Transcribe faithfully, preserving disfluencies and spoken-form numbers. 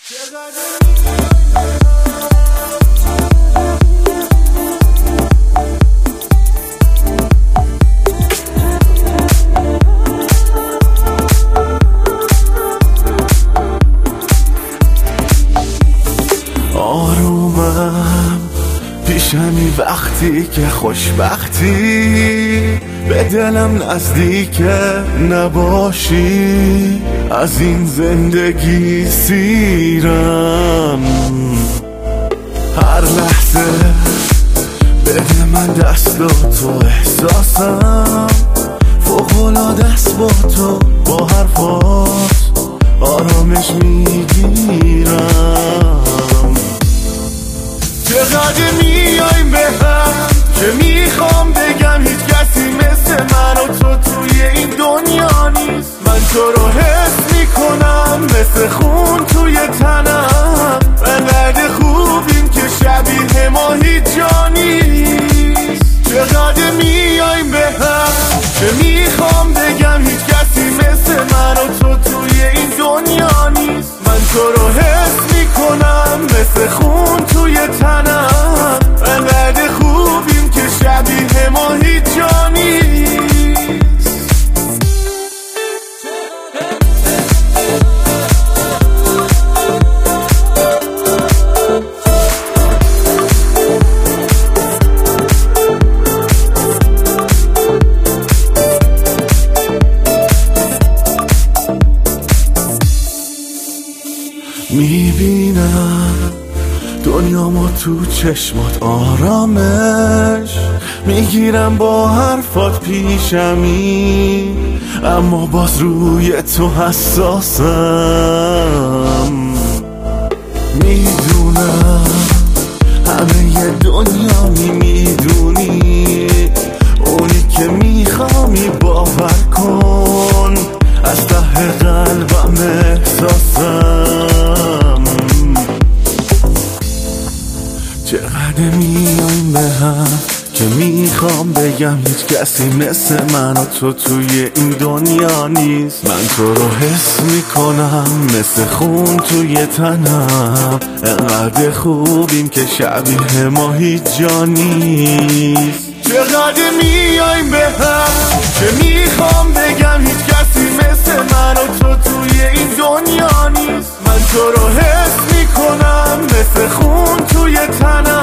آرومم پیشمی وقتی که خوشبختی به دلم نزدیک نباشی، از این زندگی سیرم. هر لحظه بده من دست و تو احساسم فوق‌العاده است با تو، با حرفات آرامش میگیرم. چقدر میایم به هم که میخوام بگم هیچ کسی مثل من و تو توی این دنیا نیست. من تو رو حس میکنم مثل خون توی تنم، انقدر خوبیم که شبیه ما هیچ جا نیست. چقدر میایم به هم که میخوام بگم هیچ کسی مثل من و تو توی این دنیا نیست. من تو رو حس میکنم مثل خون توی تنم، انقدر خوبیم که شبیه ما هیچ جا نیست. میبینم دنیامو تو چشمات آرامش میگیرم با حرفات پیشمی، اما باز روی تو حساسم. میدونم همه دنیا میدونی، اونی که میخوامی باور کن، از ته قلبم احساسم. چقدر میایم به هم که میخوام بگم هیچ کسی مثل من و تو توی این دنیا نیست. من تو رو حس میکنم مثل خون توی تنم، انقدر خوبیم که شبیه ما هیچ جا نیست. چقدر میایم به هم که میخوام بگم هیچ کسی مثل من و تو توی این دنیا نیست. من تو رو حس میکنم مثل خون توی تنم،